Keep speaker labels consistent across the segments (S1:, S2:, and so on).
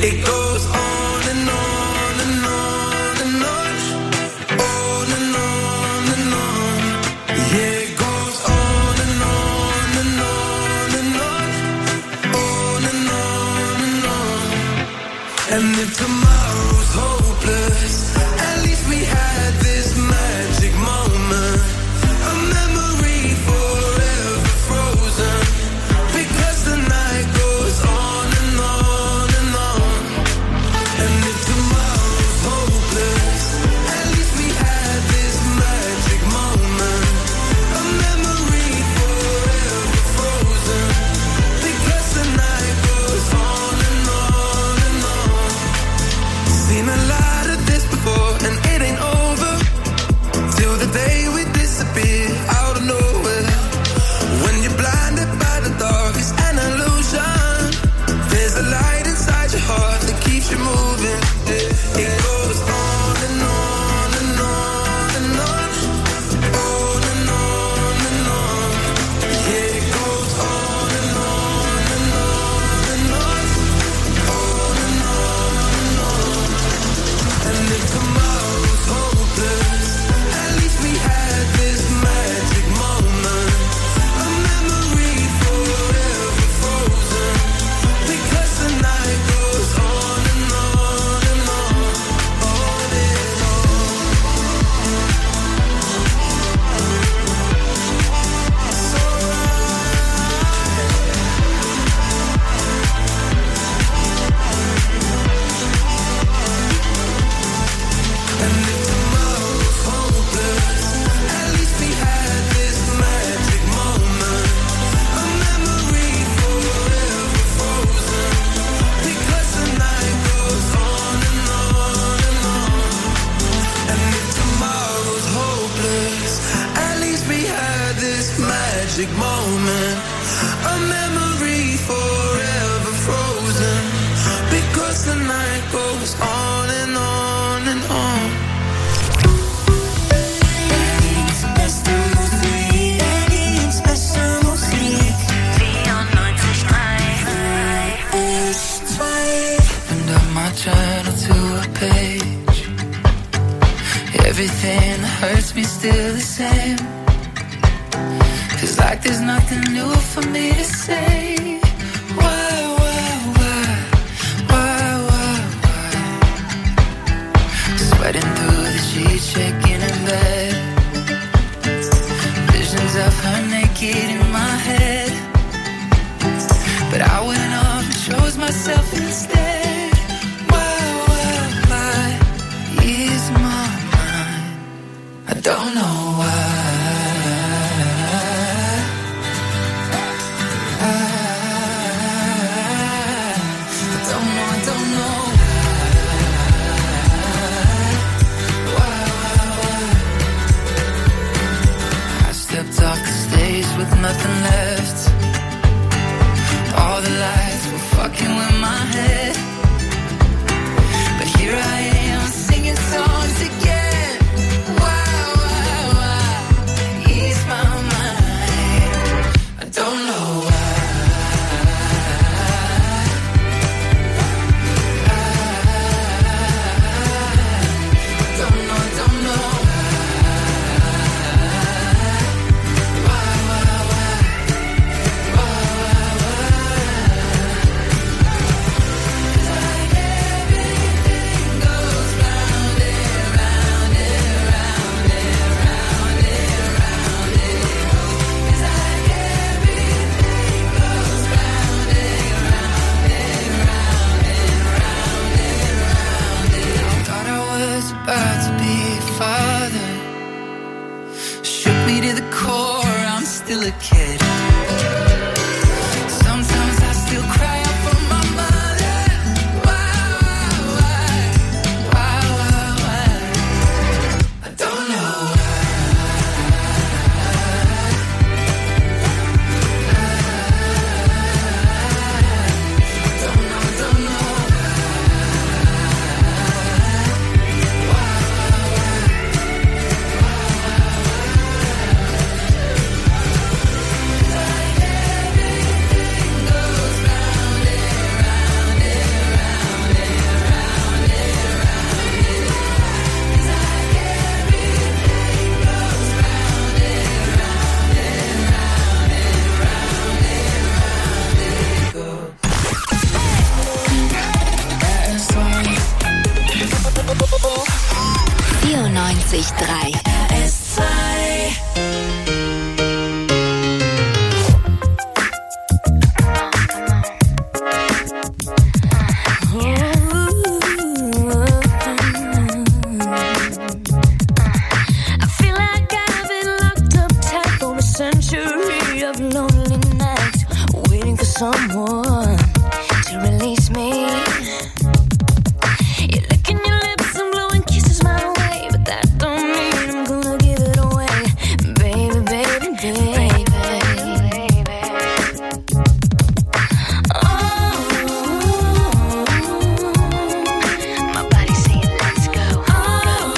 S1: It goes on and on and on and on, on and on and on. Yeah, it goes on and on and on and on and on and on. And if tomorrow's hopeless, at least we had this magic moment, a memory forever frozen, because the night goes on and on and on. And if tomorrow's hopeless, at least we had this magic moment, a memory forever frozen, because the night goes on and on and on. Seen a lot of this before, and it ain't over till the day we disappear out of nowhere. When you're blinded by the dark, it's an illusion. There's a light inside your heart that keeps you moving. It goes on and on and on and on, on and on and on. Yeah, it goes on and on and on and on, on and on and on. And if tomorrow's hopeless, at least we had this magic moment, a memory forever frozen, because the night goes on and on and on, on and on. It's And if tomorrow's hopeless, at least we had this magic moment, a memory forever frozen, because the night goes on and on and on. And if tomorrow's hopeless, at least we had this magic moment, a memory forever frozen, because the night goes on and on and on.
S2: Journal to a page. Everything that hurts me still the same. Feels like there's nothing new for me to say. Why? Sweating through the sheets, shaking in bed. Visions of her naked in my head. But I went off and chose myself instead. Is my mind, I don't know why. I don't know why. I stepped off the stage with nothing left. All the lights were fucking with my head.
S3: 94.3 RS2.
S4: Someone to release me. You're licking your lips and blowing kisses my way, but that don't mean I'm gonna give it away, baby, baby, baby, baby. Oh, my body's saying let's go. Oh,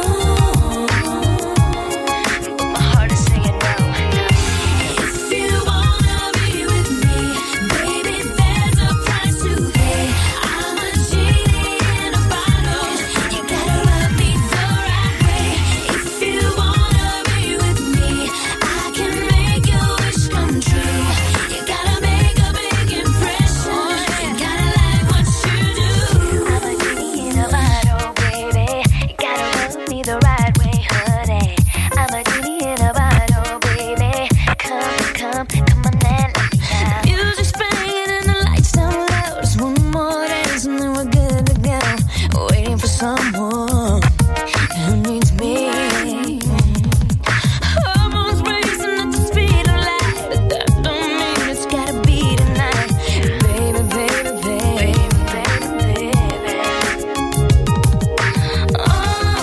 S4: but my heart is saying no. If you wanna be with me, baby, there's a price to pay. I'm a genie in a bottle. You gotta love me the right way. If you wanna be with me, I can make your wish come true. You gotta make a big impression. You gotta like what you do. I'm a genie in a bottle, baby. You gotta love me the right way, honey. I'm a genie in a bottle, baby. Come, come, come on and let me out. Music's playing and the lights down low. Just one more dance and then we're good to go. Waiting for someone who needs me. Hormones racing at the speed of light, but that don't mean it's gotta be tonight. Baby, baby, baby, baby, baby. Oh,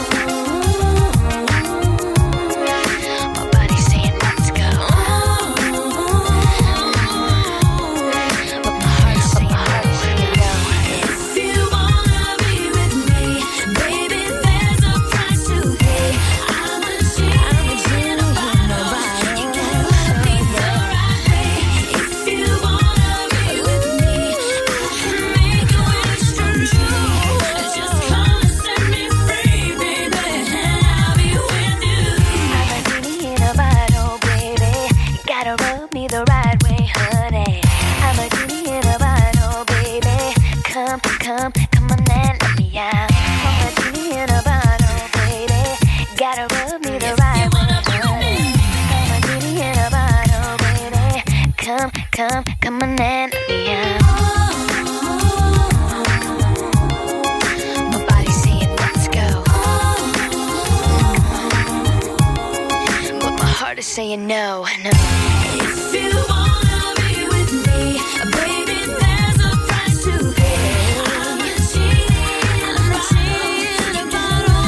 S4: my body's saying let's go. But my heart's saying no. If you wanna be with me, baby, there's a price to pay. I'm a genie in a bottle. You gotta love me the right way. If you wanna be with me, I can make a wish come true. Just come and set me free, baby, and I'll be with you. I'm a genie in a bottle, baby. You gotta rub me the right way, honey. I'm a genie in a bottle, baby. Come, come, come on and let me out. I'm a genie in a bottle, baby. Gotta rub me the right way, honey. I'm a genie in a bottle, baby. Come, come, come on and let me out. My body's saying let's go, but my heart is saying no, no. If you wanna be with me, baby, there's a price to pay. I'm a genie in a bottle.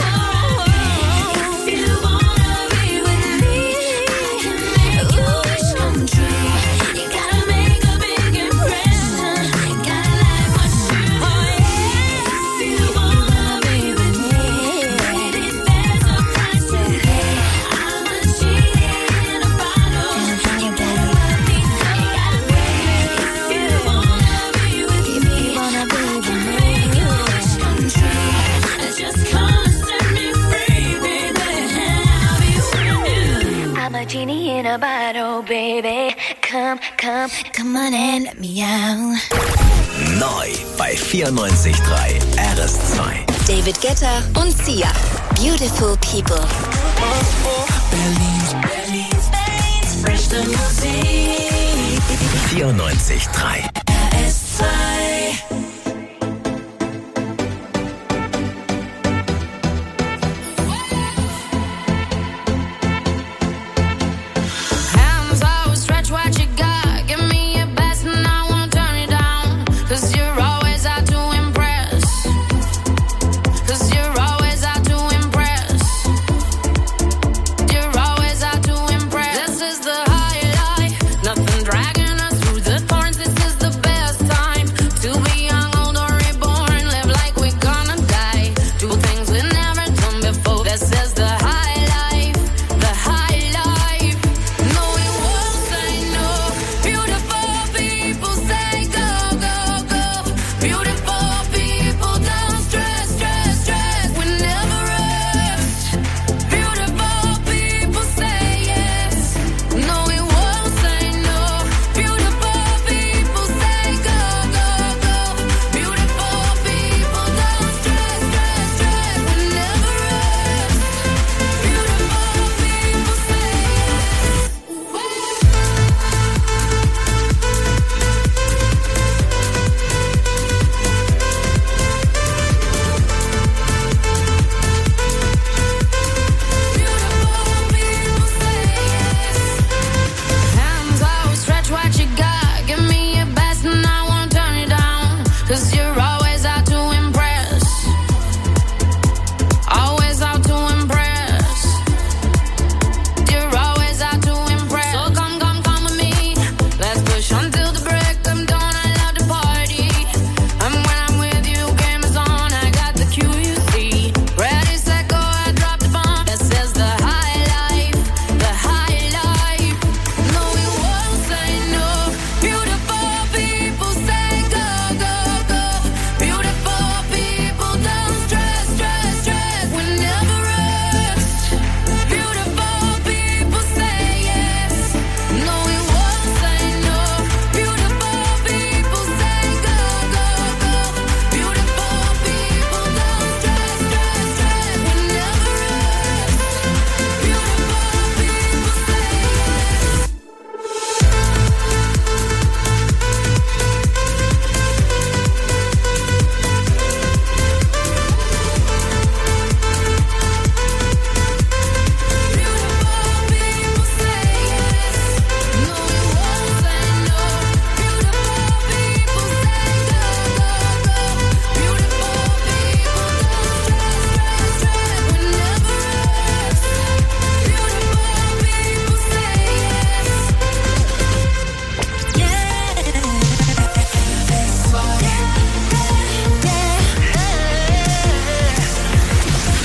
S4: If you wanna be with me, I can make your wish come true. You gotta make a big impression. You gotta like what you do. If you wanna be with me, baby, there's a price to pay. I'm a genie in a bottle. You gotta love me the right way. If you wanna be with me, make your wish come true. Just come and set me free, baby, and I'll be with you. I'm a genie in a bottle, baby. Come, come, come on and let me out.
S5: Neu bei 94.3 RS2.
S3: David Guetta und Sia. Beautiful People.
S1: Berlin's frischste Musik.
S5: 94.3
S1: RS2.
S4: Hands outstretched, what you got? Give me your best and I won't turn it down. 'Cause you're always out to impress. 'Cause you're always out to impress. You're always out to impress. This is the high life. Nothing dragging us through the thorns. This is the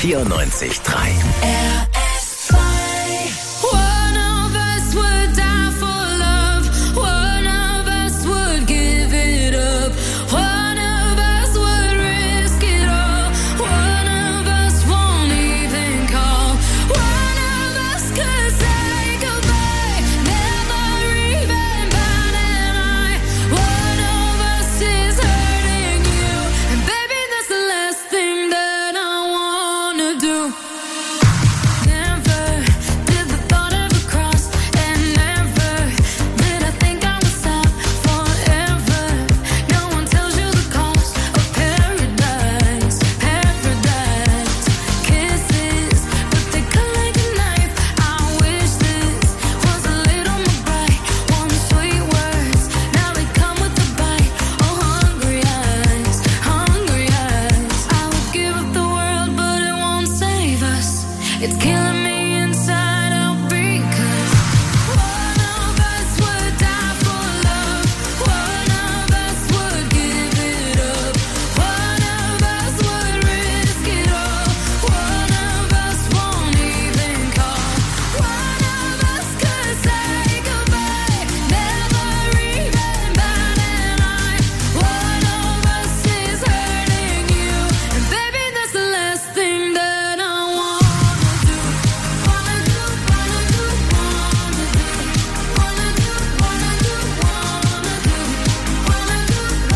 S5: 94.3.
S2: One of us would die for love. One of us would give it up. One of us would risk it all. One of us won't even call. One of us could say goodbye, never even bat an eye. One of us is hurting you, and baby, that's the last thing that I wanna do. Never did the thought ever cross, and never did I think I would stop forever. No one tells you the cost of paradise, paradise. Kisses, but they cut like a knife. I wish this was a little more bright. One sweet words, now they come with a bite. Oh, hungry eyes, hungry eyes. I would give up the world, but it won't save us. It's killing me inside out because one of us would die for love. One of us would give it up. One of us would risk it all. One of us won't even call. One of us could say goodbye, never even bat an eye. One of us is hurting you, and baby, that's the last thing that I wanna do. Wanna do, wanna do, wanna do. Wanna do, wanna do, wanna do. Wanna do,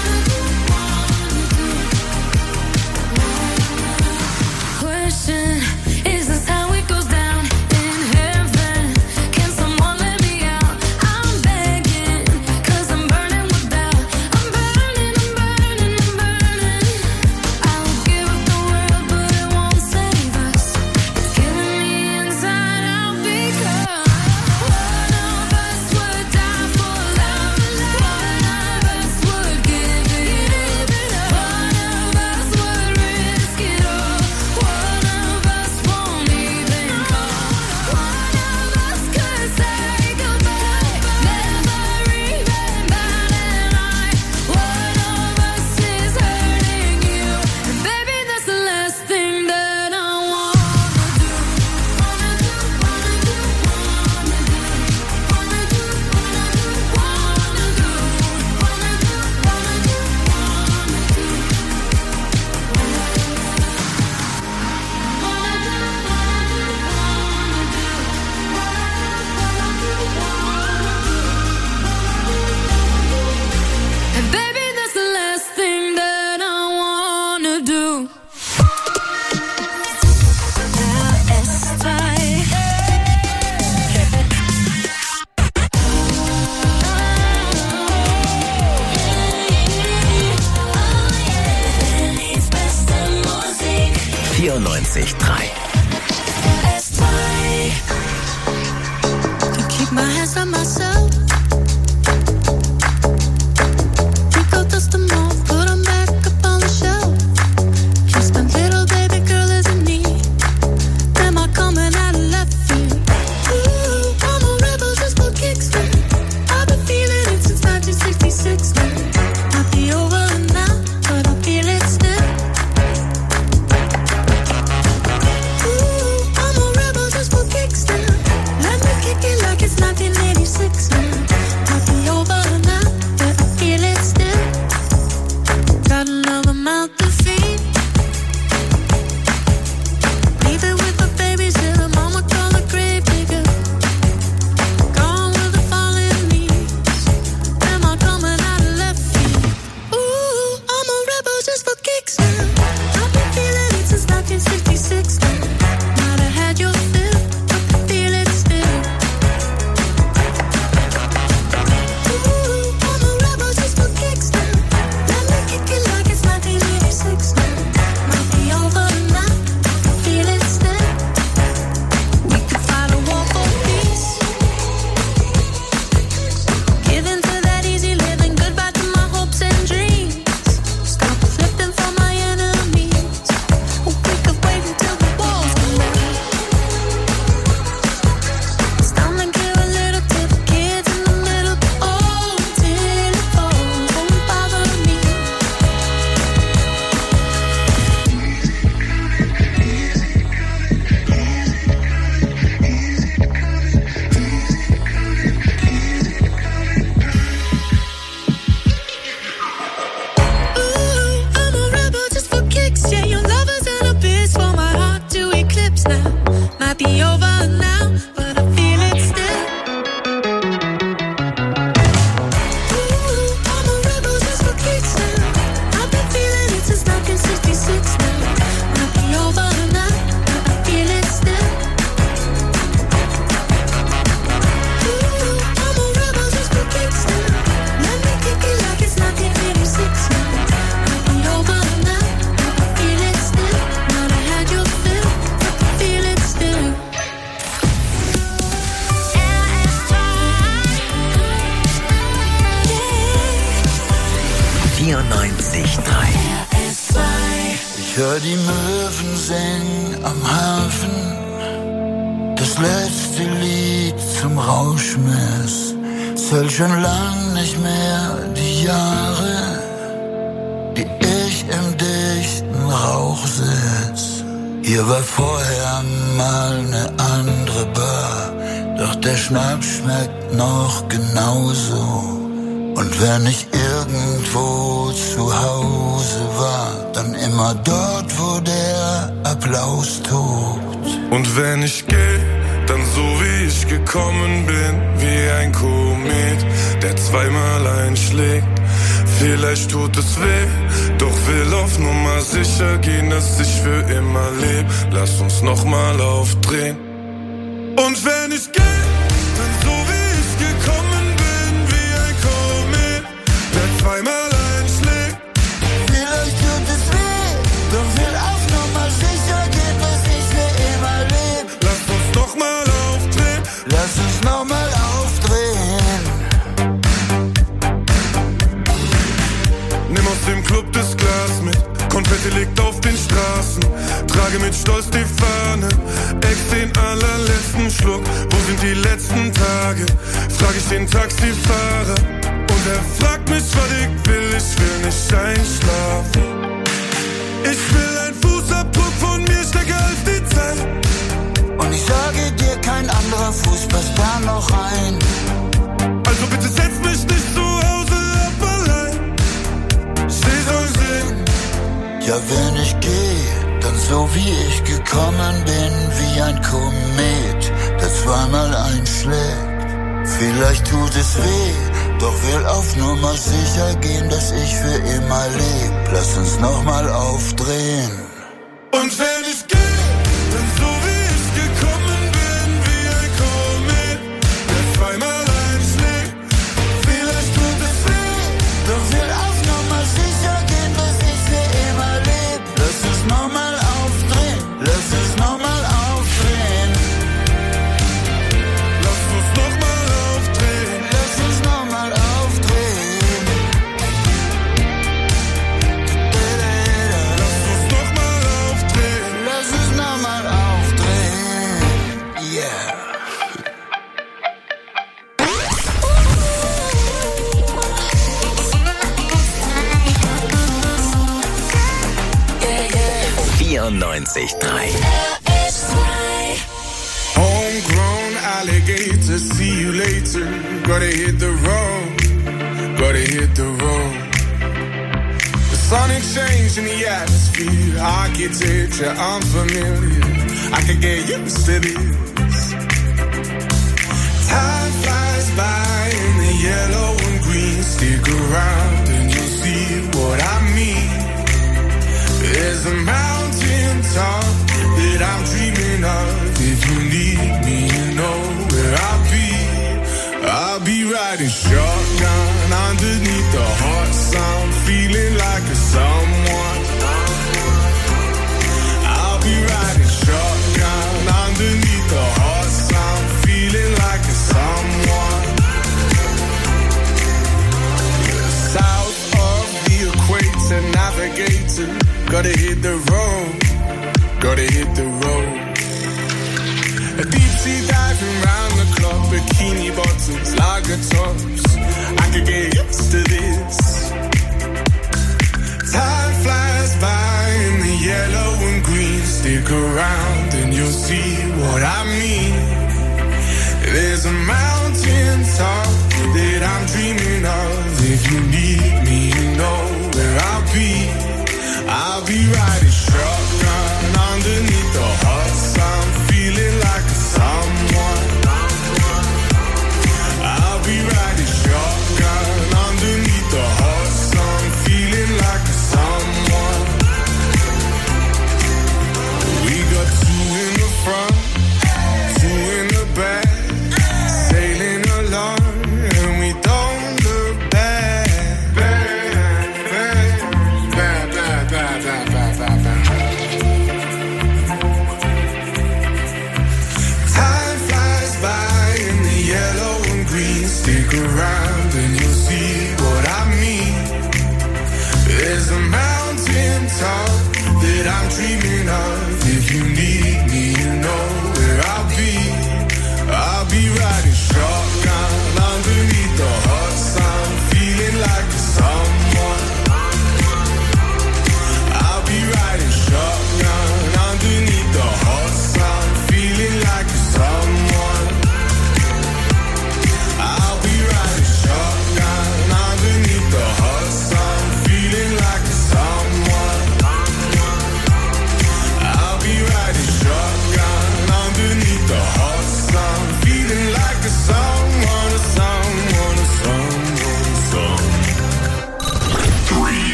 S2: wanna do, wanna do. Question, is this how it goes down in heaven? Can someone let me out? I'm begging, 'cause I'm burning with doubt. I'm burning, I'm burning, I'm burning. I would give up the world, but it won't save us. It's killing me inside out because one of us would die for love. One of us would give it up. One of us would risk it all. One of us won't even call. One of us could say goodbye, never even bat an eye. One of us is hurting you, and baby, that's the last thing that I wanna do. Wanna do, wanna do, wanna do. Wanna do, wanna do, wanna do. Wanna do, wanna do, and baby, that's the last thing that I wanna do.
S4: Berlins beste Musik.
S5: 94.3.
S2: To keep my hands on myself. Think I'll dust them off, put them back up on the shelf. Just a little baby girl isn't me. Am I coming out of left field? Ooh, I'm a rebel just for kicks. I've been feeling it since 1966. Might be over now, but I feel it still.
S5: 94.3.
S6: Ich hör die Möwen singen am Hafen, das letzte Lied zum Rauschmiss. Zähl schon lang nicht mehr die Jahre, die ich im dichten Rauch sitz. Hier war vorher mal ne andere Bar, doch der Schnaps schmeckt noch genauso. Und wenn ich irgendwo zu Hause war, dann immer dort, wo der Applaus tobt.
S1: Und wenn ich geh, dann so wie ich gekommen bin, wie ein Komet, der zweimal einschlägt. Vielleicht tut es weh, doch will auf Nummer sicher gehen, dass ich für immer leb. Lass uns nochmal aufdrehen. Und wenn ich geh, dann so wie ich gekommen bin, wie ein Komet, der zweimal einschlägt.
S6: Vielleicht tut es weh, doch will auf Nummer sicher gehen, dass ich für immer leb.
S1: Lass uns nochmal aufdrehen.
S6: Lass uns nochmal aufdrehen.
S1: Nimm aus dem Club das Glas mit, Konfetti liegt auf den Straßen. Trage mit Stolz die Fahne, ex den allerletzten Schluck. Wo sind die letzten Tage? Frag ich den Taxifahrer. Und er fragt mich, was ich will nicht einschlafen. Ich will ein Fußabdruck von mir stärker als die Zeit.
S6: Und ich sage dir, kein anderer Fuß passt da noch rein.
S1: Also bitte setz mich nicht zu Hause ab allein. Seh soll sehen.
S6: Ja, wenn ich gehe, dann so wie ich gekommen bin, wie ein Komet, der zweimal einschlägt. Vielleicht tut es weh, doch will auf Nummer sicher gehen, dass ich für immer leb. Lass uns nochmal aufdrehen.
S1: Und wenn ich gehe, dann so wie ich gekommen bin, wie ein Komet, der zweimal einschlägt.
S6: Vielleicht tut es weh, doch will auf Nummer sicher gehen, dass ich für immer leb. Lass uns nochmal aufdrehen, lass uns nochmal aufdrehen.
S1: Lass uns nochmal aufdrehen.
S6: Lass uns nochmal aufdrehen.
S1: Lass uns nochmal aufdrehen.
S6: Lass uns nochmal aufdrehen. Yeah.
S2: Yeah,
S5: 94.3.
S1: Homegrown alligator, see you later. Gotta hit the road, gotta hit the road. The sonic change in the atmosphere, architecture unfamiliar. I could get used to this. Time flies by in the yellow and green. Stick around and you'll see what I mean. There's a mountain top that I'm dreaming of. If you need me, you know where I'll be. I'll be riding shotgun underneath the hot sun, feeling like a someone. I'll be riding shotgun underneath the hot sun, feeling like a someone. South of the equator, navigator. Gotta hit the road, gotta hit the road. A deep sea diving round the clock, bikini bottoms, lager tops. I could get used to this. Time flies by in the yellow and green. Stick around and you'll see what I mean. There's a mountain top that I'm dreaming of. If you need me, you know where I'll be. I'll be riding shotgun underneath the hot sun, feeling like a someone. I'll be riding shotgun underneath the hot sun, feeling like a someone. We got two in the front, two in the back, sailing along, and we don't look back.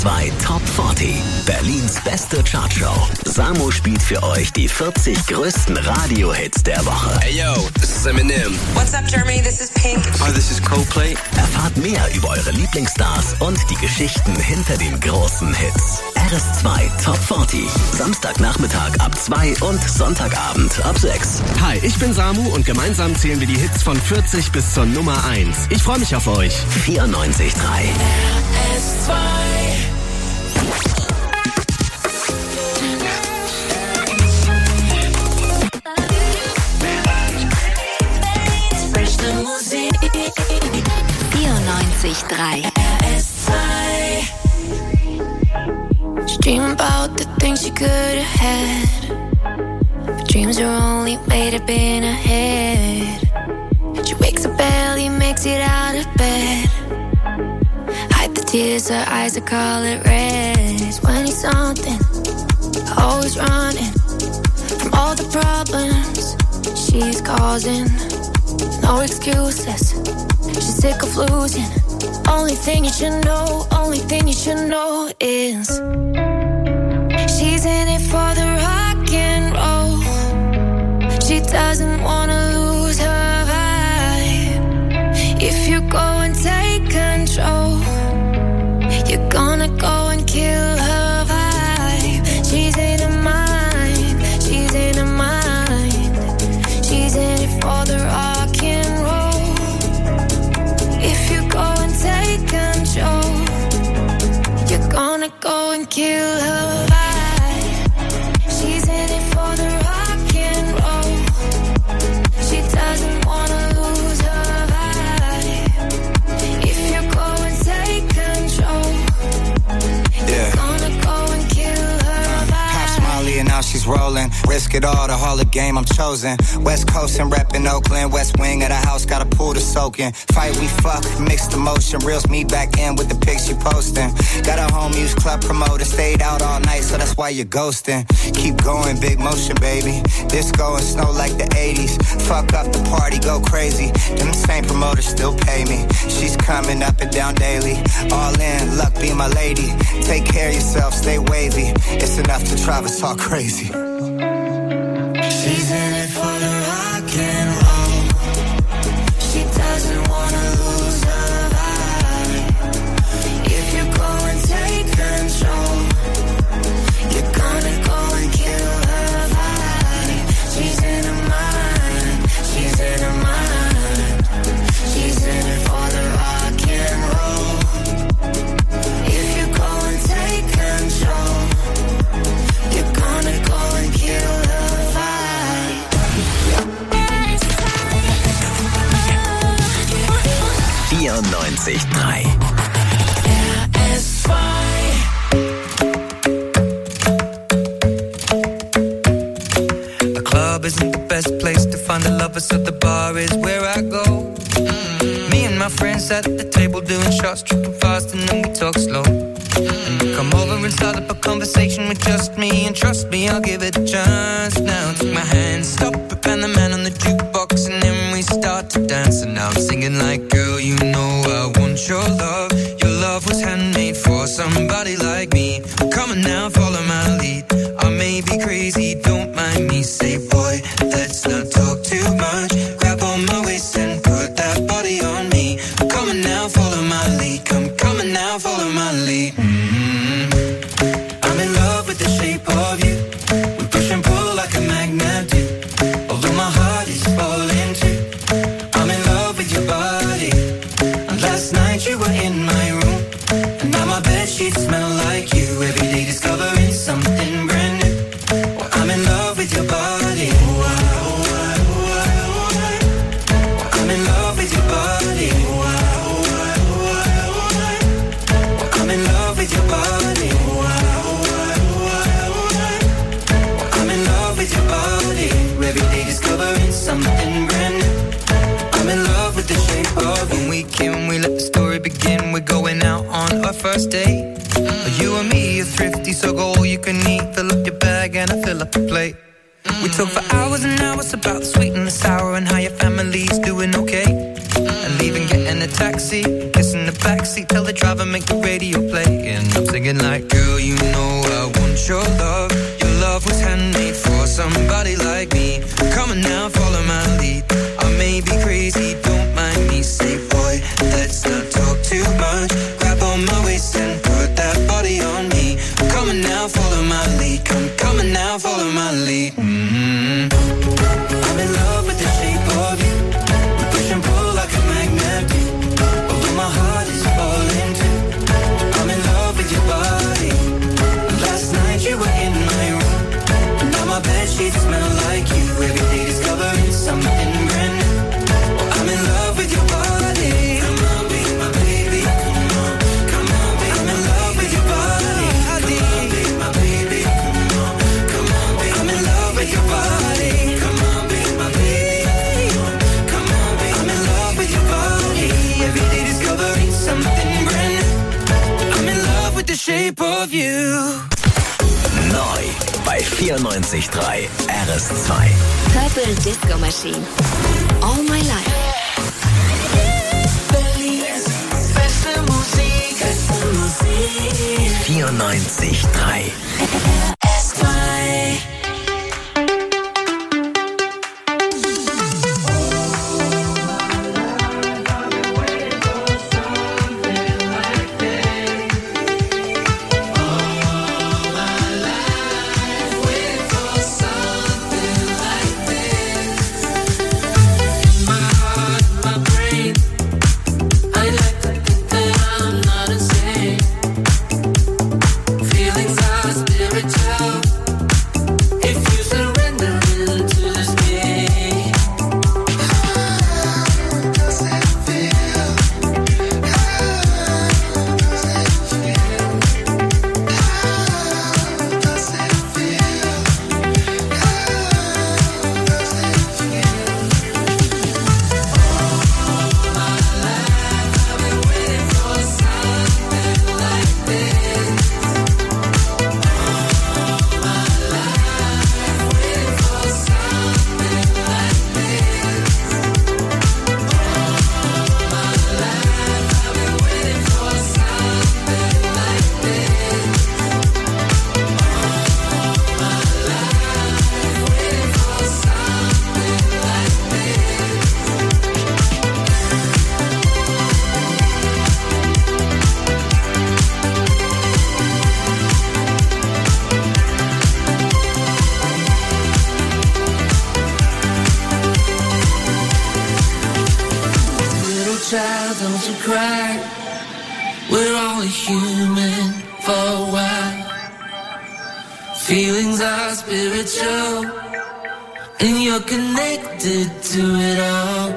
S5: RS2 Top 40, Berlins beste Chartshow. Samo spielt für euch die 40 größten Radiohits der Woche.
S7: Hey yo, this is Eminem.
S8: What's up, Germany? This is Pink.
S7: Hi, this is Coldplay.
S5: Erfahrt mehr über eure Lieblingsstars und die Geschichten hinter den großen Hits. RS2 Top 40, Samstagnachmittag ab 2 und Sonntagabend ab 6.
S9: Hi, ich bin Samu und gemeinsam zählen wir die Hits von 40 bis zur Nummer 1. Ich freue mich auf euch.
S5: 94.3
S3: 94.3
S2: She dream about the things she could have had, but dreams are only made up in her head. She wakes up early, makes it out of bed, hide the tears, her eyes are color red. 20-something, always running from all the problems she's causing. No excuses, she's sick of losing. Only thing you should know, only thing you should know is she's in it for the rock and roll. She doesn't wanna lose her vibe. If you go and take control, you're gonna go and kill her vibe. She's in her mind, she's in her mind. She's in it for the rock and roll. If you go and take control, you're gonna go and kill her vibe. She's in it for the rock and roll. She doesn't wanna lose her vibe. If you go and take control, you're gonna go and kill her vibe.
S10: Pop Molly and now she's rolling. Risk it all, the Hall of Game, I'm chosen. West Coast and reppin' Oakland. West wing of the house, got a pool to soak in. Fight, we fuck, mixed emotion. Reels me back in with the pics you posting. Got a home use club promoter. Stayed out all night, so that's why you're ghosting. Keep going, big motion, baby. Disco and snow like the 80s. Fuck up the party, go crazy. Them same promoters still pay me. She's coming up and down daily. All in, luck be my lady. Take care of yourself, stay wavy. It's enough to drive us all crazy.
S2: She's in it for the rock and roll. She doesn't wanna lose her vibe. If you go and take control, you're gonna go and kill her vibe. She's in her mind, she's in her mind. She's in it for the rock and roll. If you go and take control, you're gonna go and kill her vibe.
S5: 94.3
S1: The club isn't the best place to find the lovers, so the bar is where I go. Me and my friends at the table doing shots, tripping fast, and then we talk slow. And you come over and start up a conversation with just me, and trust me, I'll give it a chance. Now take my hand, stop it, and the man on the jukebox, and then we start to dance. And now I'm singing like, girl, you know I want your love. Your love was handmade for somebody like me. Come on now, follow my lead. I may be crazy, don't mind me. Say, boy, let's not talk too much. Grab on my waist and put that body on me. Come on now, follow my lead. Come on now, follow my lead. I'm in love with the shape of you. We push and pull like a magnet do. Although my heart is falling too. I'm in love with your body. And last night you were in my room, and now my bedsheets smell like you. Every day discovering something brand new. Well, I'm in love with your body. I'm in love with your body. I'm in love with your body. I'm in love with your body. Every day discovering something brand new. I'm in love with the shape of you. When we came, we let the story begin. We're going out on our first date. You and me are thrifty, so go all you can eat. Fill up your bag and I fill up the plate. We talk for hours and hours about the sweet and the sour and how your family's doing okay. And leaving, getting a taxi, kiss in the backseat, tell the driver make the radio play. And I'm singing like, girl, you know I want your love. Your love was handmade for somebody like me. Come on now, follow my lead. I may be crazy, don't mind me. Say, boy, let's not talk too much. Grab on my waist and put that body on me. Come on now, follow my lead. Come on now, follow my lead. Mm-hmm. I'm in love with the shape of you. We push and pull like a magnet do. Although my heart is falling too. I'm in love with your body. Last night you were in my room. Now my bedsheets smell like you. Every day discovering something brand new. I'm in love with your body. Come on, be my baby. Come on, come on, be. I'm in love with your body. Come on, be my baby. Come on, come on, be. I'm in love with your body. Come on, be my baby. Come on, be. I'm in love with your body. Every day discovering something brand new. I'm in love with the shape of you.
S5: Neu bei 94.3 RS2.
S3: Purple Disco Machine. All My Life.
S1: Berlins beste Musik, beste Musik.
S5: 94.3.
S1: S2. Child, don't you cry. We're only human for a while. Feelings are spiritual, and you're connected to it all.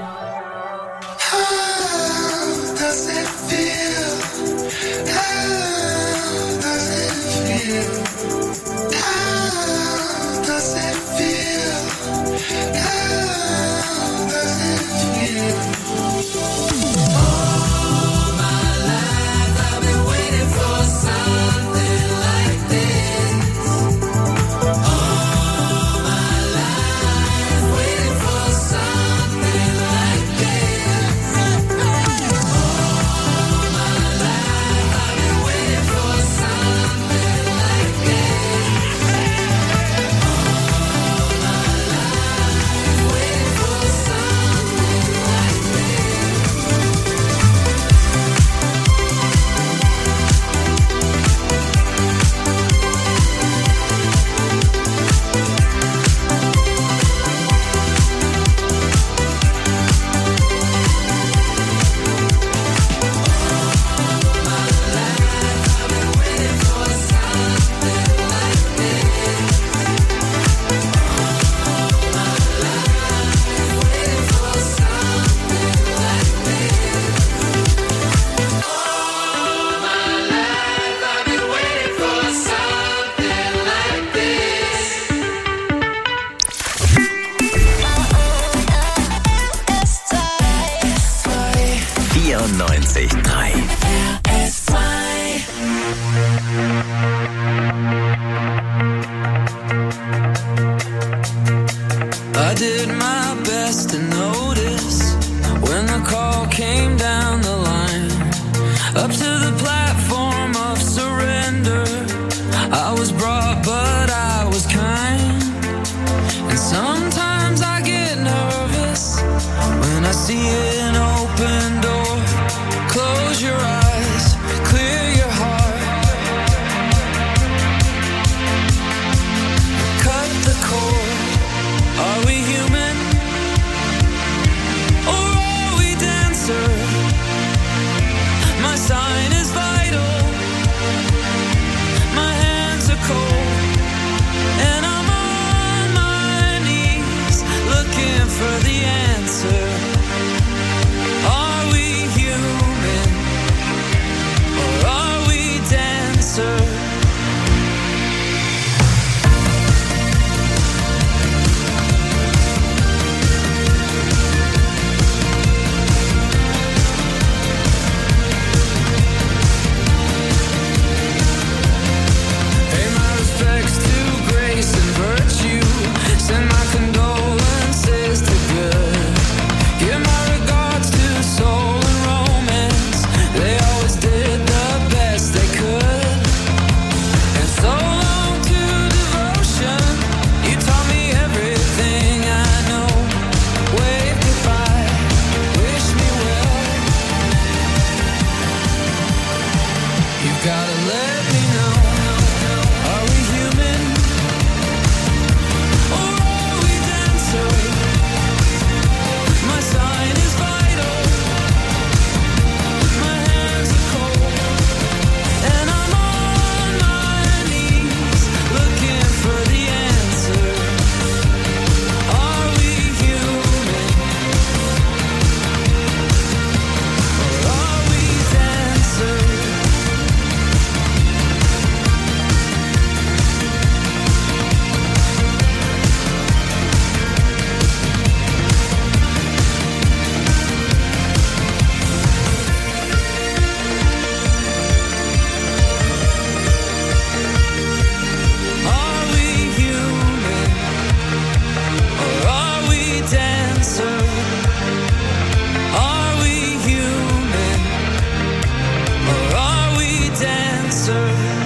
S1: How does it feel? How does it feel? How does it feel? How does it feel? All my life I've been waiting for something like this. All my life waiting for something like this. All my life I've been waiting for something like this. All my life waiting for something like this. I did my best to notice when the call came down the gotta let me know. Are we human? Or are we dancer? My sign is vital. My hands are cold. And I'm on my knees looking for the answer. Are we human? Or are we dancer? Are we human? Or are we dancer? Are we human? Or are we dancer?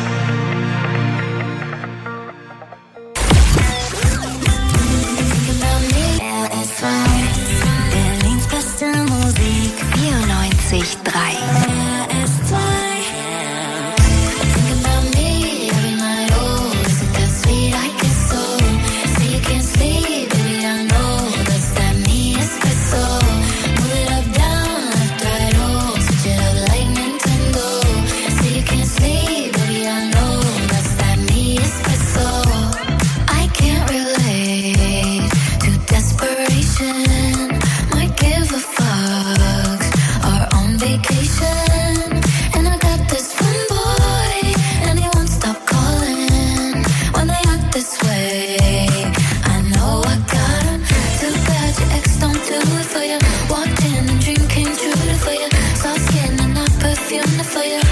S2: Berlins beste Musik 94.3. I can't relate to desperation. Might give a fuck. Are on vacation, and I got this one boy, and he won't stop calling when they act this way. I know I got him. Too bad your ex don't do it for you. Walked in and dream came true for you. Soft skin and not perfume for you.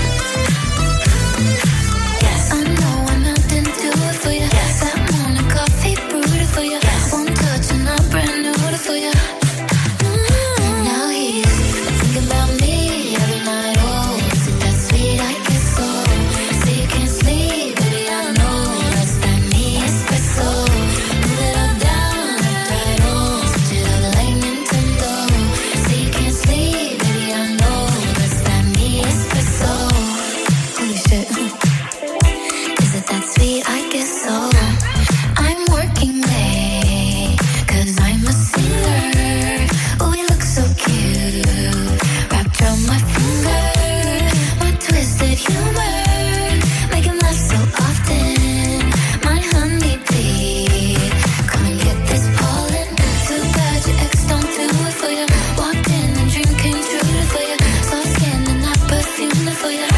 S2: Yes, I know I'm not into it for you. Yes, that morning coffee brewed for you. Yes, one touch and I'm brand new for you. Now he's thinking about me every night. Oh, is it that sweet? I guess so. Say you can't sleep, baby. I know that's that me espresso. Move it up, down, left, right. Oh, switch it up like Nintendo. Say you can't sleep, baby. I know that's that me espresso. Holy shit. Is it that sweet? I guess so. I'm working late, 'cause I'm a singer. Oh, we look so cute. Wrapped around my finger. My twisted humor. Make him laugh so often. My honeybee. Come and get this pollen. Too bad your ex don't do it for you. Walked in and dream came true for you. Soft skin and not perfume for you.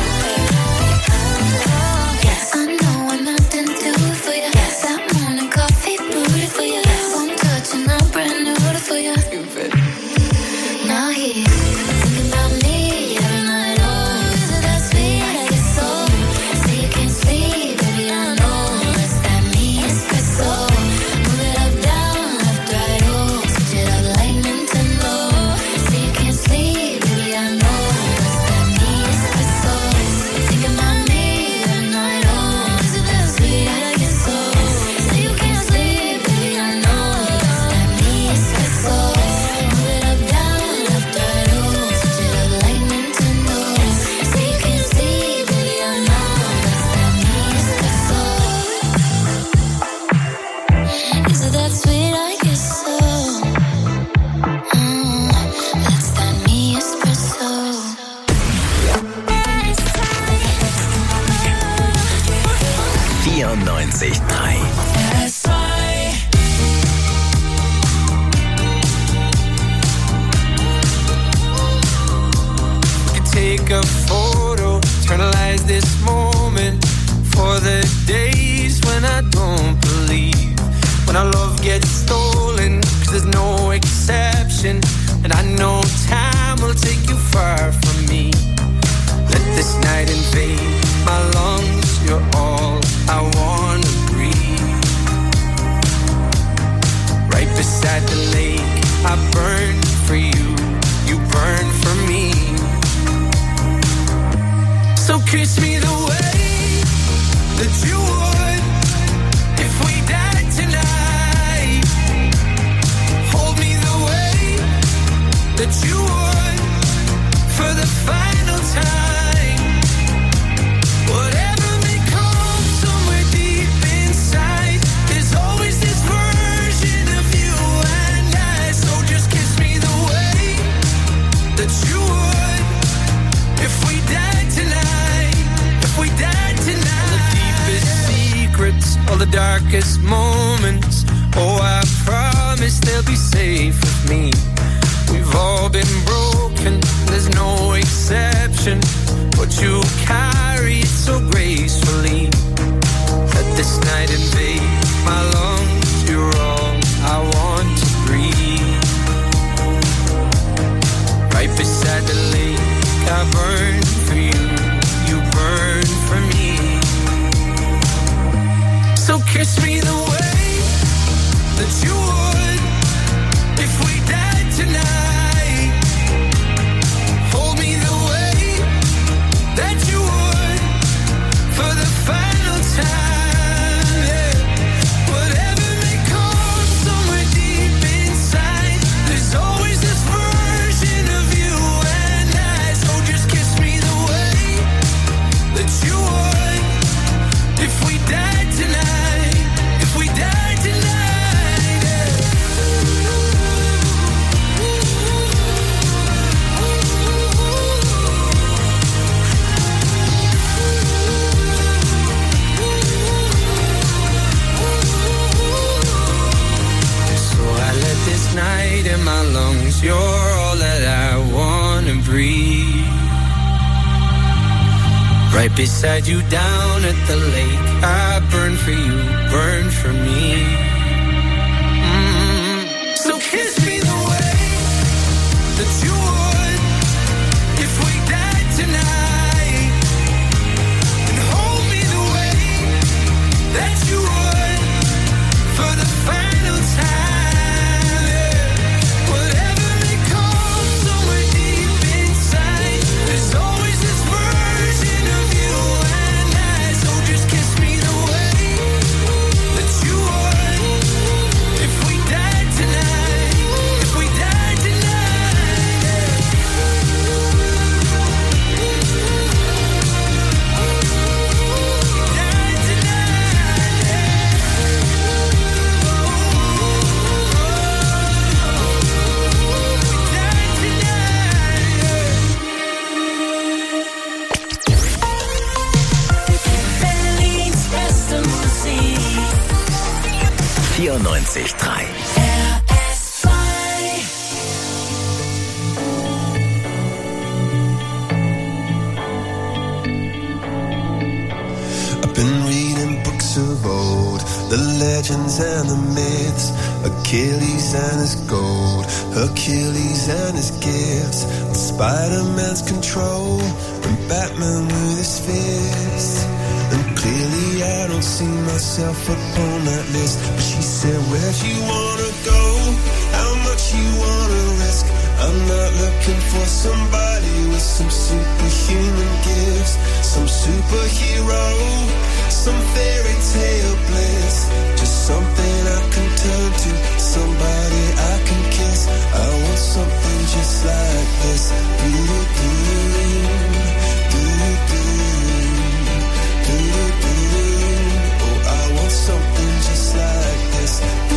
S2: Yes, I know I'm not into it for you. Yes, that morning coffee brewed for you. One touch and I'm brand new for you. Now he's thinking about me every night. Oh, is it that sweet? I guess so. Say you can't sleep, baby. I know that's that me espresso. Move it up, down, left, right. Oh, switch it up like Nintendo. Say you can't sleep, baby. I know that's that me espresso. Thinking about me every night. Oh, is it that sweet? I guess so. Say you can't sleep, baby. I know that's that me espresso. Move it up, down, left, right. Oh, switch it up like Nintendo. Say you can't sleep, baby. I know that's that me espresso. Is it that sweet? I guess so. That's that me espresso.
S5: 94.3.
S1: Take a photo, eternalize this moment for the days when I don't believe, when our love gets stolen, 'cause there's no exception, and I know time will take you far from me. Let this night invade my lungs, you're all I wanna breathe. Right beside the lake, I burn for you, you burn for me. So kiss me the way that you would if we died tonight. Hold me the way that you would for the final time. darkest moments. Oh, I promise they'll be safe with me. We've all been broken, there's no exception, but you carry it so gracefully. Let this night invade my lungs, you're all I want to breathe. Right beside the lake, I burn for you, you burn for me. So kiss me the way that you would if we died tonight. Hold me the way that you would for the final time. Yeah. Whatever may come somewhere deep inside, there's always this version of you and I. So just kiss me the way that you would if we died tonight. If we died tonight, yeah. So I let this night in my lungs, you're all that I wanna breathe. Right beside you down at the lake, I burn for you, burn for me. So kiss me the way that you would if we died tonight, and hold me the way that you would for the final time. Yeah. Whatever may come somewhere deep inside, there's always this version of you and I. So just kiss me the way that you would if we died tonight. If we died tonight, yeah. Died tonight, yeah. Died tonight, yeah.
S2: Berlins beste Musik.
S5: 94.3.
S2: RS2.
S8: I've been reading books of old, the legends and the myths, Achilles and his gold, Hercules and his gifts, and Spider-Man's control, and Batman with his fists. And clearly I don't see myself upon that list. But she said, where'd you wanna go? How much you wanna risk? I'm not looking for somebody with some superhuman gifts, some superhero, some fairy tale bliss. Just something I can turn to, somebody I can kiss. I want something just like this. Oh, I want something just like this.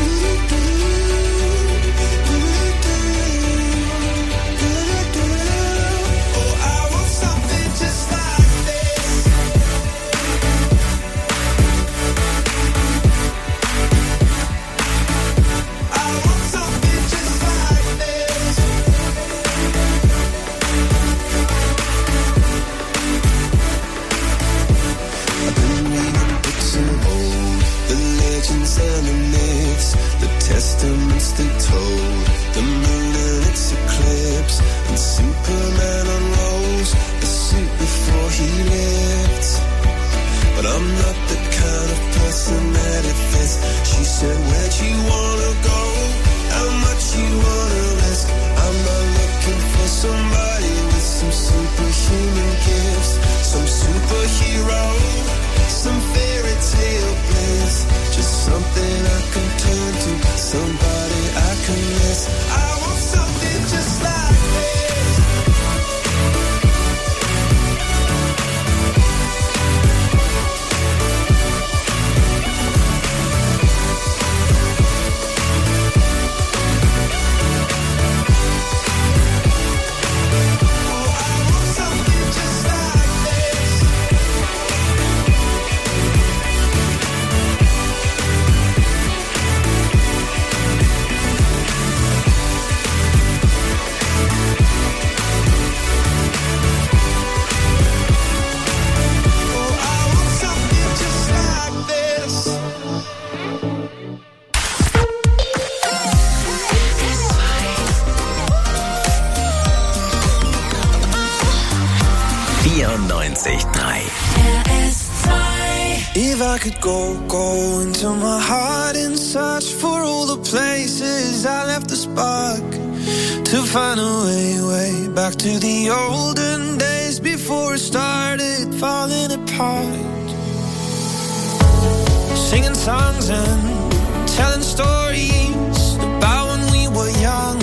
S8: Oh, I want something just like this.
S5: 94.3.
S1: If I could go into my heart and search for all the places I left the spark, to find a way back to the olden days before it started falling apart. Singing songs and telling stories about when we were young,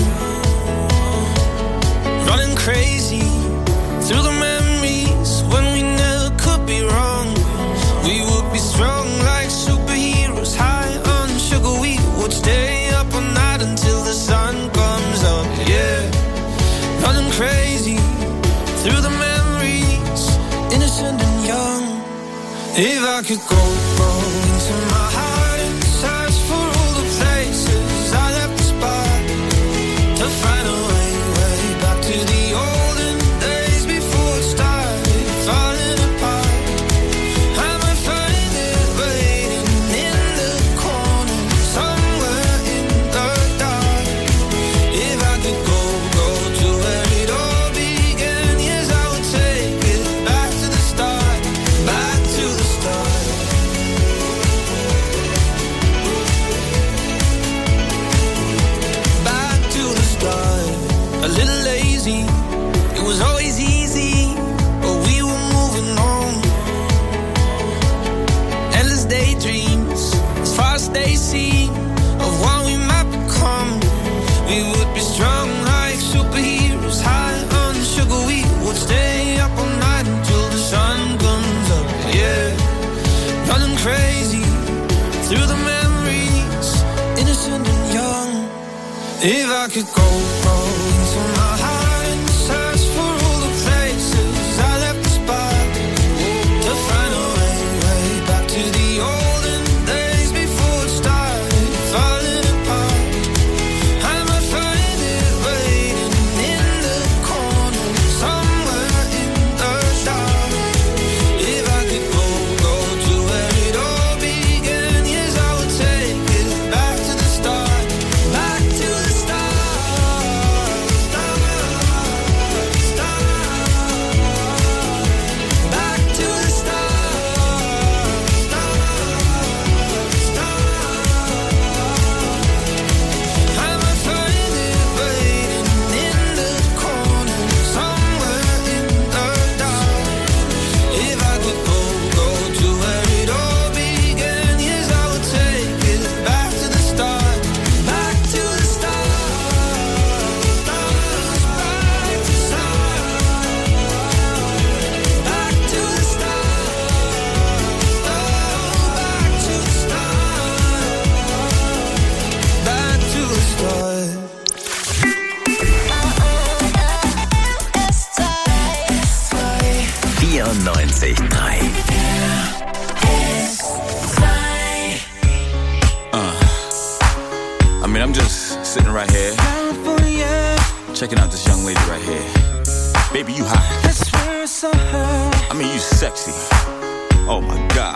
S1: running crazy through the memories when we never could be wrong. We would be strong like superheroes, high on sugar. We would stay up all night until the sun comes up. Yeah, running crazy through the memories, innocent and young. If I could go into my heart and search for all the places I left the spot, to find a way back to the olden days before it started falling apart. I might find it waiting in the corner, somewhere in the dark. If I could go to where it all began, yes, I would take it back to the start, back to the start. Back to the start. A little lazy, it was always easy, but we were moving on. Endless daydreams, as far as they see, of what we might become. We would be strong like superheroes, high on sugar. We would stay up all night until the sun comes up. Yeah, running crazy through the memories, innocent and young. If I could go into my heart and search for all the places I left the spot, to find a way back to the olden days before it started falling apart. I might find it waiting in the corner, somewhere in the dark. If I could go to where it all began, yes, I would take it back to the start, back to the start. Back to the I might find it waiting in the corner, somewhere in the dark. If I could go to where it all began, yes, I would take it back to the start, back to the start, back to the start, back to the start, back to the start, back to the start.
S5: 94.3.
S11: I mean, I'm just sitting right here, checking out this young lady right here. Baby, you hot. I mean, you sexy. Oh my God.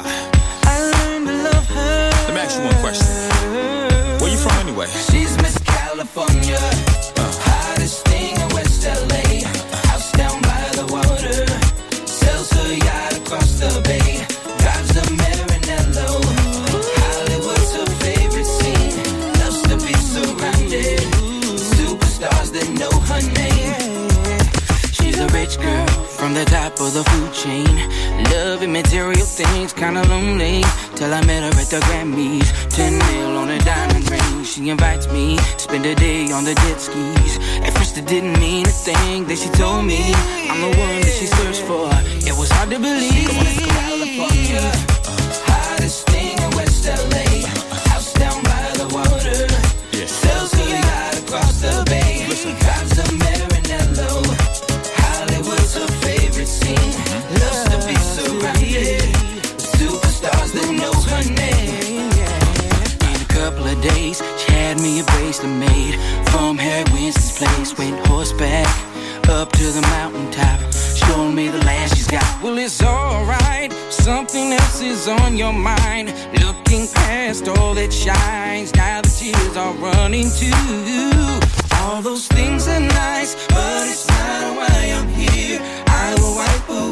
S11: Let me ask you one question. Where you from anyway?
S1: She's Miss California, hottest thing in West LA. House down by the water, sells her yacht across the bay, drives a Maranello. Hollywood's her favorite scene, loves to be surrounded with superstars that know her name. She's a rich girl from the top of the food chain, loving material things, kinda lonely, till I met her at the Grammys. 10 mil on a diamond ring, she invites me to spend a day on the jet skis. At first it didn't mean a thing, then she told me I'm the one that she searched for. It was hard to believe. California, hottest thing in West LA, house down by the water, sells her yacht across the bay, drives a Maranello. Hollywood's her favorite scene, loves to be surrounded with superstars that know her name. In a couple of days, she had me a bracelet made from Harry Winston's place. Went horseback up to the mountaintop, showing me the land she's got. Well, it's alright, something else is on your mind. Looking past all that shines, now the tears are running too. All those things are nice, but it's not why I'm here. I will wipe away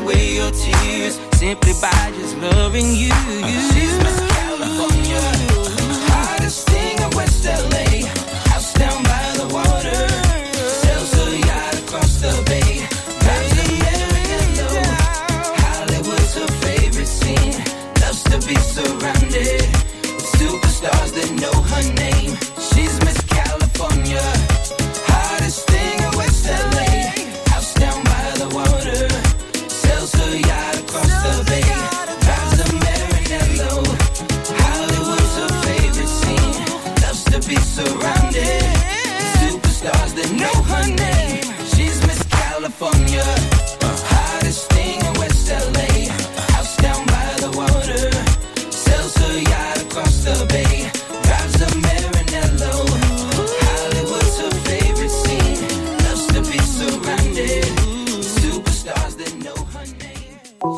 S1: your tears simply by just loving you. She's Miss California, hottest thing in West LA. House down by the water, sells a yacht across the bay. Drives a Maranello, Hollywood's her favorite scene. Loves to be surrounded with superstars that know her name. She's Miss California, hottest thing in West LA. House down by the water, sells her yacht across the bay. Drives a Maranello, Hollywood's her favorite scene. Loves to be surrounded with superstars that know her name. She's Miss California, hottest thing in West LA. House down by the water, sells her yacht across the bay. Drives a Maranello, Hollywood's her favorite scene. Loves to be surrounded with superstars that know her name.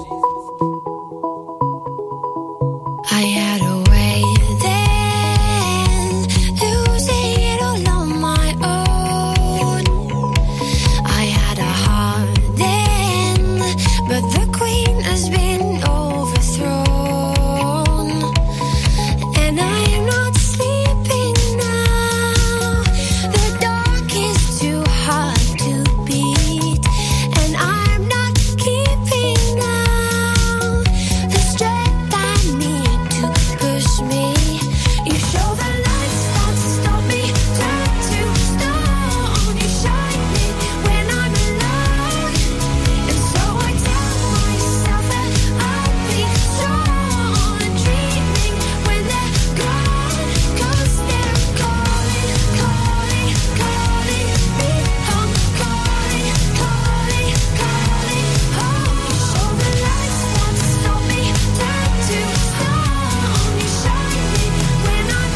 S2: I had a way then, losing it all on my own. I had a heart then, but the queen has been overthrown. And I am not sleeping now. The dark is too hard to beat, and I'm not keeping now the strength I need to push me. You show the lights that stop me, turn to stone. You shine me when I'm alone, and so I tell myself that I'll be strong. And dreaming when they're gone, 'cause they're calling, calling, calling me home, calling, calling, calling home. You show the lights that stop me, turn to stone. You shine me when I'm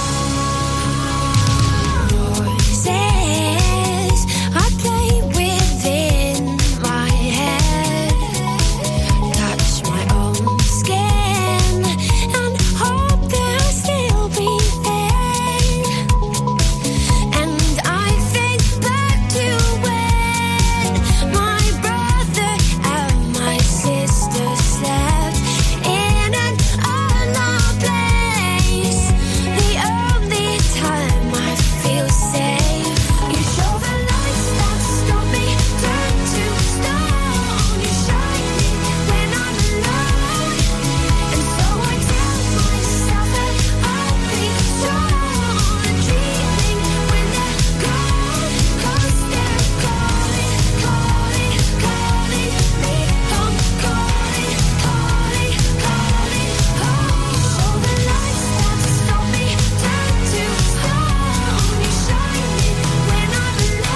S2: alone. Voices I play within my head, touch my own skin and hope they'll still be there. And I think back to when my brother and my sister slept in an unknown place. The only time I feel safe. You show the lights that stop me, turn to stone. You shine me when I'm alone, and so I tell myself that I'll be strong. And dreaming when they're gone, 'cause they're calling, calling, calling me home, calling, calling, calling home. You show the lights that stop me, turn to stone. You shine me when I'm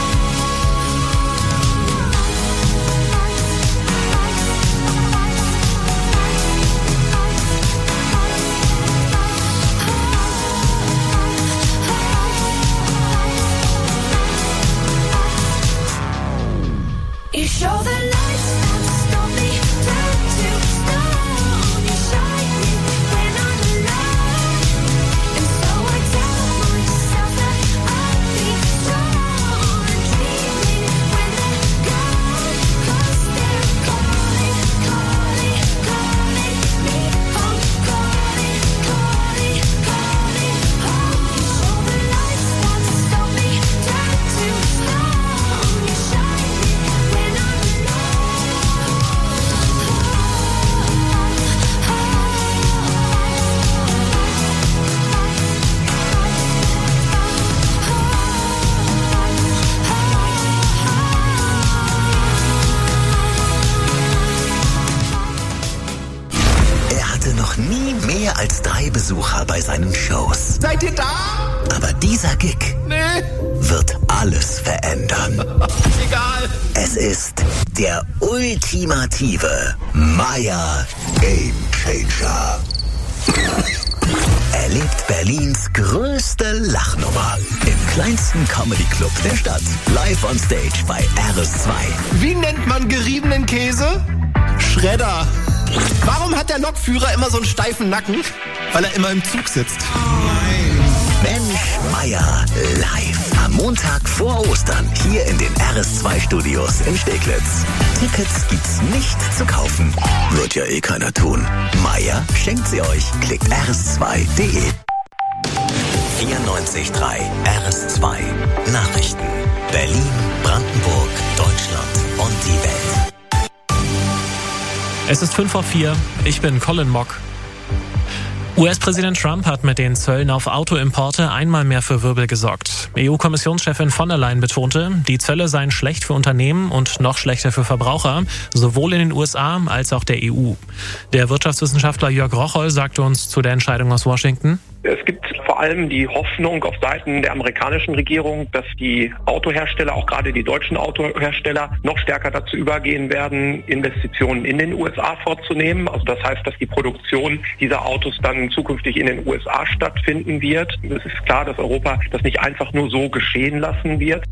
S2: You show the lights that stop me, turn to stone. You shine me when I'm alone, and so I tell myself that I'll be strong. And dreaming when they're gone, 'cause they're calling, calling, calling me home, calling, calling, calling home. You show the lights that stop me, turn to stone. You shine me when I'm
S5: Er hatte noch nie mehr als 3 Besucher bei seinen Shows.
S9: Seid ihr da?
S5: Aber dieser Gig
S9: Nee.
S5: wird alles verändern.
S9: Egal.
S5: Es ist der ultimative Maya Game Changer. Erlebt Berlins größte Lachnummer im kleinsten Comedy-Club der Stadt. Live on Stage bei RS2.
S9: Wie nennt man geriebenen Käse? Schredder. Warum hat der Lokführer immer so einen steifen Nacken? Weil er immer im Zug sitzt.
S5: Mensch Meier live. Am Montag vor Ostern hier in den RS2-Studios in Steglitz. Tickets gibt's nicht zu kaufen. Wird ja eh keiner tun. Meier schenkt sie euch. Klickt rs2.de. 94.3 RS2 Nachrichten. Berlin, Brandenburg, Deutschland und die Welt.
S12: Es ist 5:04. Ich bin Colin Mock. US-Präsident Trump hat mit den Zöllen auf Autoimporte einmal mehr für Wirbel gesorgt. EU-Kommissionschefin von der Leyen betonte, die Zölle seien schlecht für Unternehmen und noch schlechter für Verbraucher, sowohl in den USA als auch der EU. Der Wirtschaftswissenschaftler Jörg Rocholl sagte uns zu der Entscheidung aus Washington:
S13: Es gibt vor allem die Hoffnung auf Seiten der amerikanischen Regierung, dass die Autohersteller, auch gerade die deutschen Autohersteller, noch stärker dazu übergehen werden, Investitionen in den USA vorzunehmen. Also das heißt, dass die Produktion dieser Autos dann zukünftig in den USA stattfinden wird. Es ist klar, dass Europa das nicht einfach nur so geschehen lassen wird.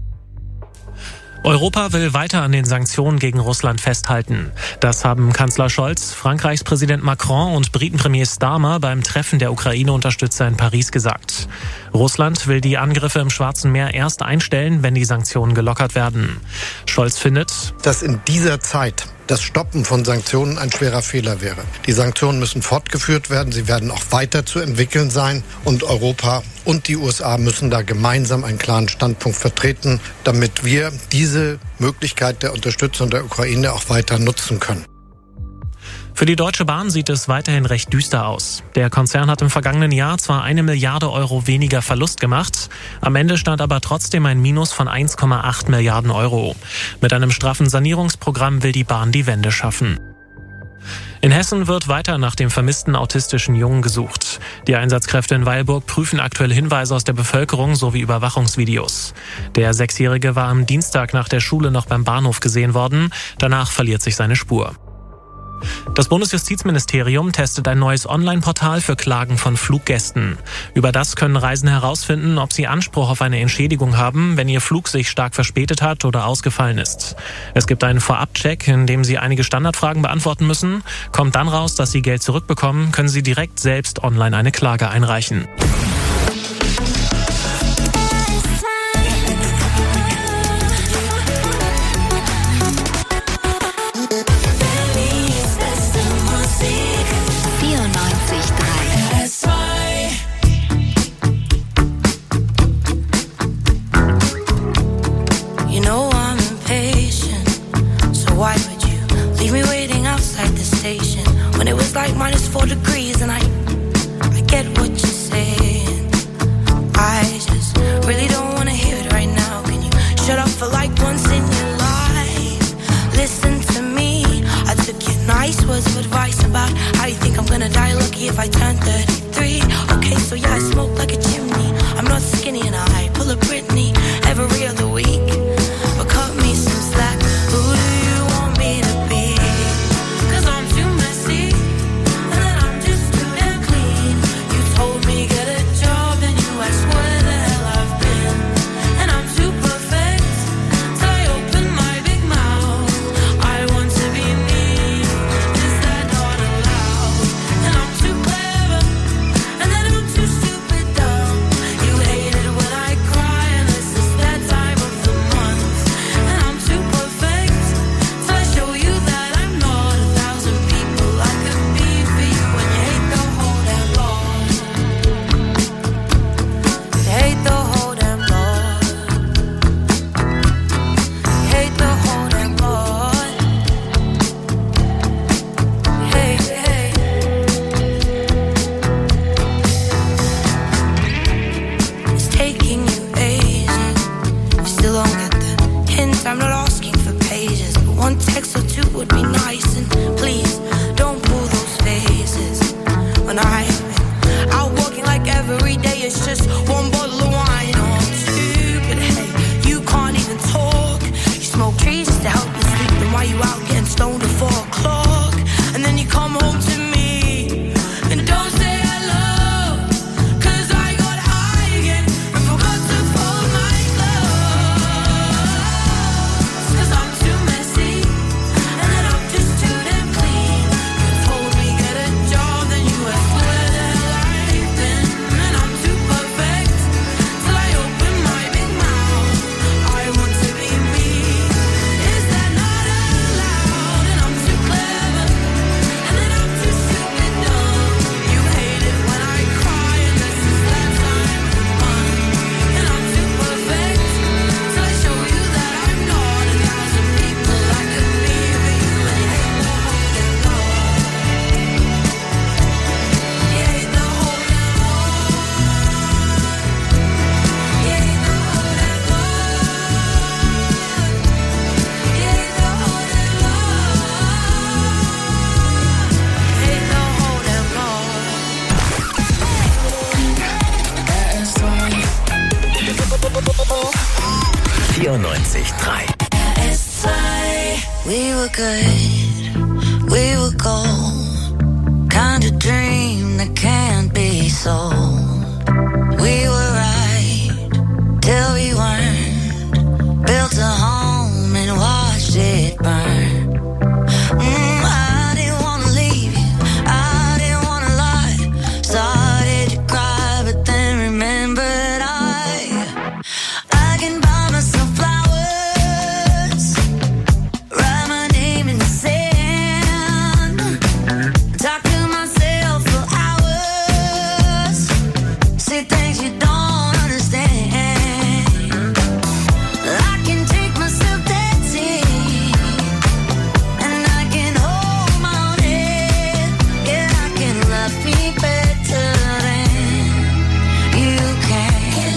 S12: Europa will weiter an den Sanktionen gegen Russland festhalten. Das haben Kanzler Scholz, Frankreichs Präsident Macron und Britenpremier Starmer beim Treffen der Ukraine-Unterstützer in Paris gesagt. Russland will die Angriffe im Schwarzen Meer erst einstellen, wenn die Sanktionen gelockert werden. Scholz findet,
S14: dass in dieser Zeit das Stoppen von Sanktionen ein schwerer Fehler wäre. Die Sanktionen müssen fortgeführt werden, sie werden auch weiter zu entwickeln sein und Europa und die USA müssen da gemeinsam einen klaren Standpunkt vertreten, damit wir diese Möglichkeit der Unterstützung der Ukraine auch weiter nutzen können.
S12: Für die Deutsche Bahn sieht es weiterhin recht düster aus. Der Konzern hat im vergangenen Jahr zwar 1 Milliarde Euro weniger Verlust gemacht, am Ende stand aber trotzdem ein Minus von 1,8 Milliarden Euro. Mit einem straffen Sanierungsprogramm will die Bahn die Wende schaffen. In Hessen wird weiter nach dem vermissten autistischen Jungen gesucht. Die Einsatzkräfte in Weilburg prüfen aktuell Hinweise aus der Bevölkerung sowie Überwachungsvideos. Der 6-Jährige war am Dienstag nach der Schule noch beim Bahnhof gesehen worden. Danach verliert sich seine Spur. Das Bundesjustizministerium testet ein neues Online-Portal für Klagen von Fluggästen. Über das können Reisende herausfinden, ob sie Anspruch auf eine Entschädigung haben, wenn ihr Flug sich stark verspätet hat oder ausgefallen ist. Es gibt einen Vorab-Check, in dem Sie einige Standardfragen beantworten müssen. Kommt dann raus, dass Sie Geld zurückbekommen, können Sie direkt selbst online eine Klage einreichen.
S15: Why would you leave me waiting outside the station when it was like -4 degrees? And I get what you're saying. I just really don't want to hear it right now. Can you shut up for like once in your life? Listen to me. I took your nice words of advice about how you think I'm gonna die lucky if I turn 33. Okay, so yeah, I smoke like a chimney. I'm not skinny and I pull a Britney every other week. But cut me some slack. Who do you want me to be? 'Cause I'm too messy and then I'm just too damn clean. You told me get a job and you asked where the hell I've been. And I'm too perfect till I open my big mouth. I want to be me, is that not allowed? And I'm too clever good, we were gold. Kind of dream that can't be sold. We were right till we weren't. Built a home and watched it burn. I didn't wanna leave you, I didn't wanna lie. Started to cry, but then remembered I can buy myself flowers, write my name in the sand, talk to myself for hours, say things you don't understand. I can take myself dancing, and I can hold my own head. Yeah, I can love me better than you can.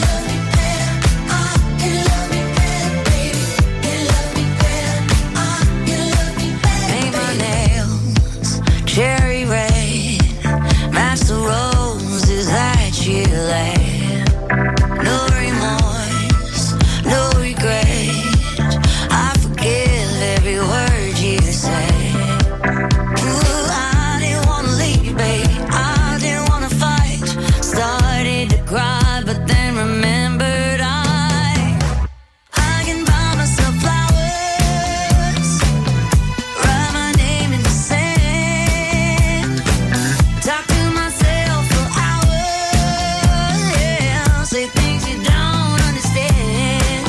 S15: Cherry red, match the roses that you led. No remorse, no regret. I forgive every word you said. Ooh, I didn't wanna leave, babe. I didn't wanna fight. Started to cry, but then remembered I can buy myself flowers, write my name in the sand, talk to myself for hours, yeah, say things you don't understand.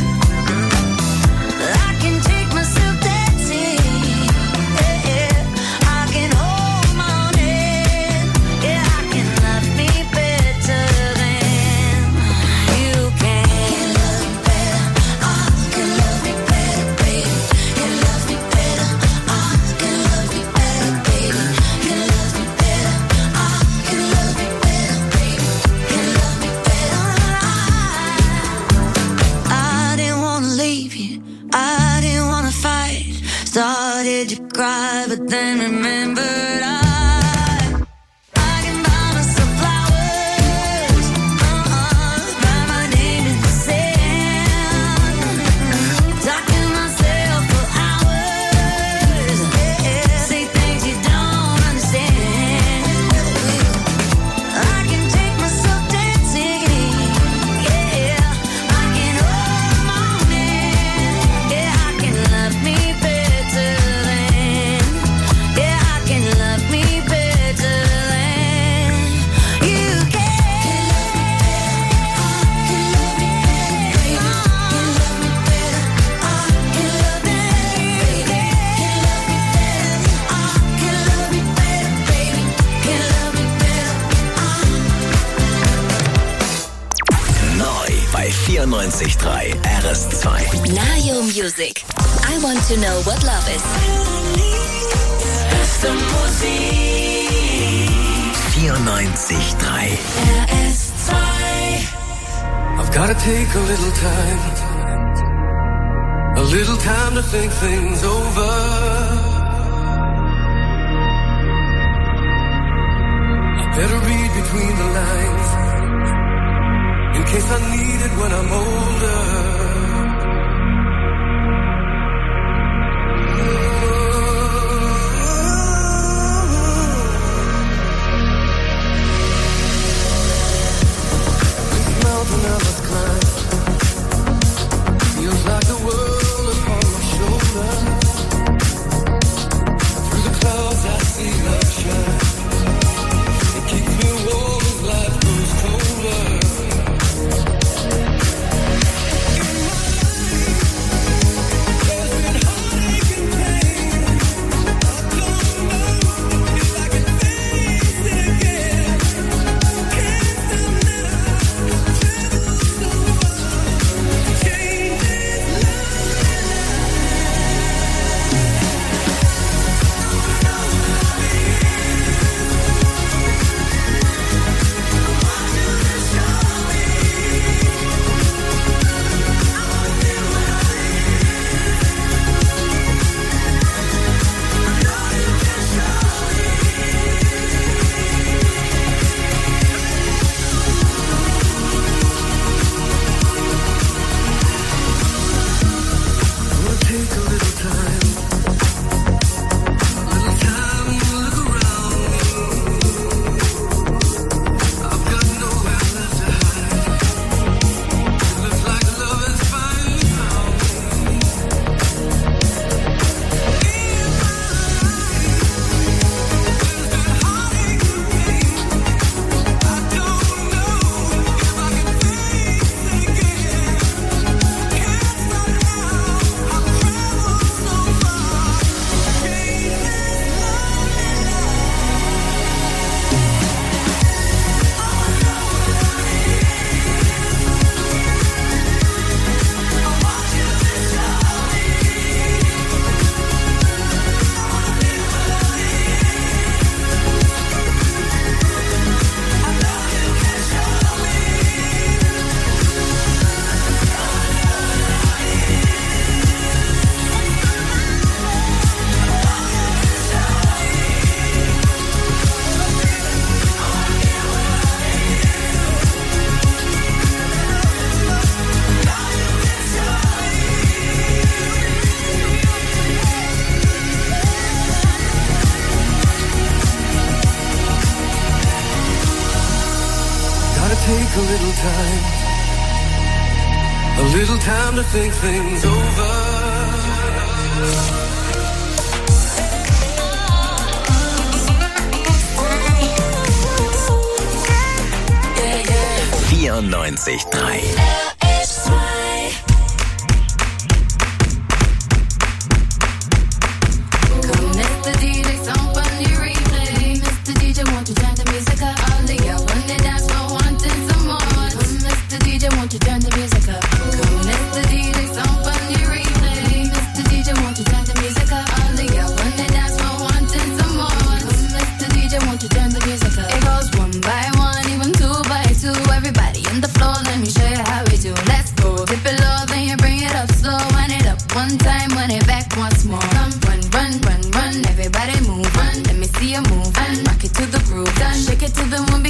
S15: I can take myself dancing, yeah, I can hold my own head, yeah, I can love me better than you can. Love me better, I can love me better, baby. Can love me better, I can love me better, baby. Can love me better, I can love me better, baby. Can love me better. I didn't wanna leave you, I didn't wanna fight. Started to cry, but then remembered I can buy myself flowers, write my name in the sand, talk to myself for hours, yeah, say things you don't understand. I can take myself dancing, yeah, I can hold my own hand, yeah, I can love me better than, yeah, I can love me better than you can.
S5: Neu bei 94.3 RS2.
S3: Nayo Music. I want to know what love is.
S5: 94.3
S1: I've gotta take a little time to think things over. I better read between the lines in case I need it when I'm older. This mountain I must climb feels like the world upon my shoulder. take a little time to think things over.
S5: Yeah, yeah. 94.3
S2: One time, run it back once more. Come, run, run, run, run. Everybody move, run. Let me see you move. And rock it to the groove. Done. Shake it to the moon.